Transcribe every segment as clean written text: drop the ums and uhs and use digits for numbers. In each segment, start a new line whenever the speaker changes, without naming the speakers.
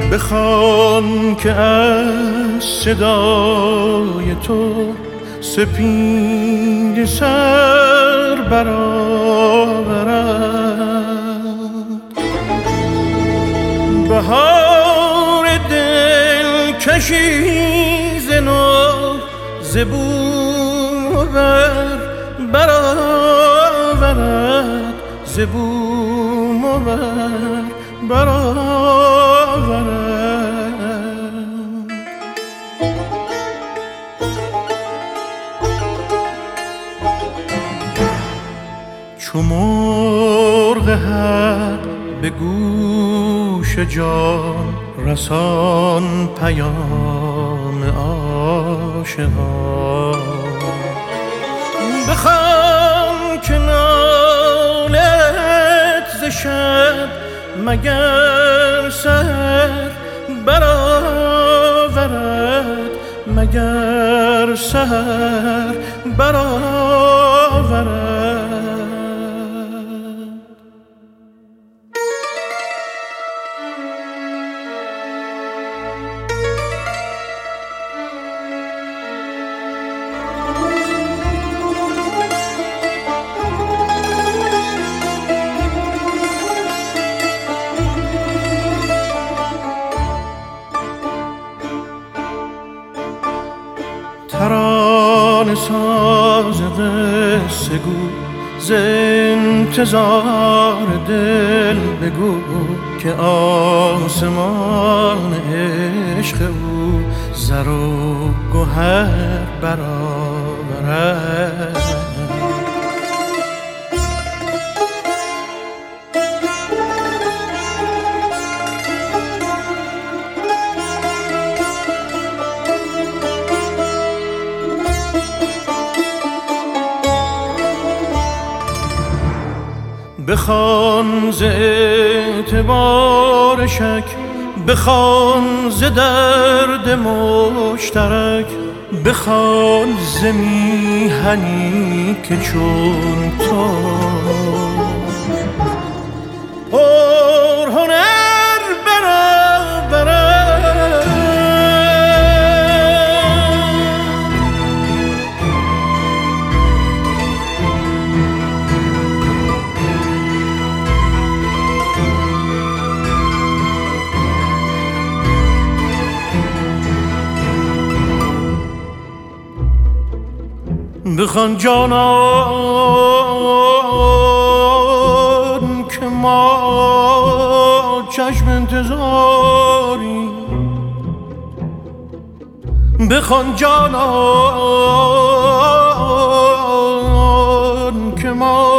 بخوان که از صدای تو سپید سر برآورد. بهار دلکشی ز نو ز بوم و بر برآورد، ز بوم و بر برآورد. چو مرغ حق به گوش جان رسان پیام عاشقان. بخوان که نالت ز شب مگر سحر برآورد، مگر سحر برآورد. ترانه ساز قصه گو ز انتظار دل بگو که آسمان عشق او زر و گوهر برآورد. بخوان ز اعتبار شک، بخوان ز درد مشترک، بخوان ز میهنی که چون تو پر هنر برآورد. بخوان جانان که ما چشم انتظاری، بخوان جانان که ما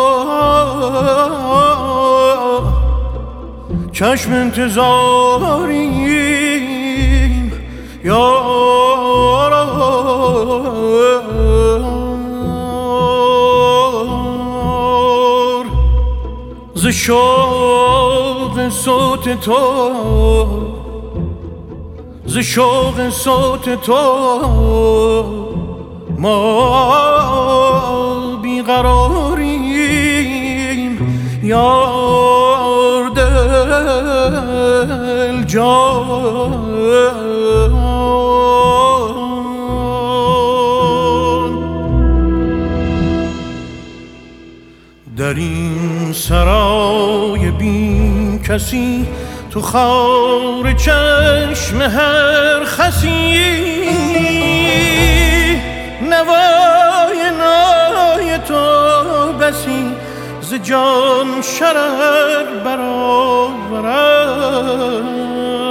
چشم انتظاریم یارا. ز شوق صوت تو، ز شوق صوت تو ما بیقراریم یار دل جان. در این سرای بی کسی تو خار چشم هر خسی، نوای نای تو بسی ز جان شرر برآورد.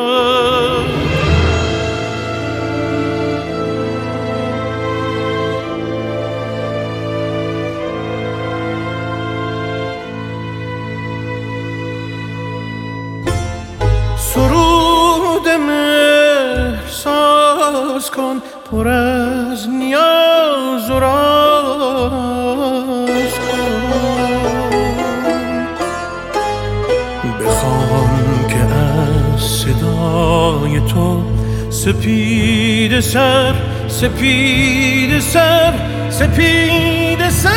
سرود مهر ساز کن پر از نیاز و راز کن. بخوان که از صدای تو سپید سر، سپید سر، سپید سر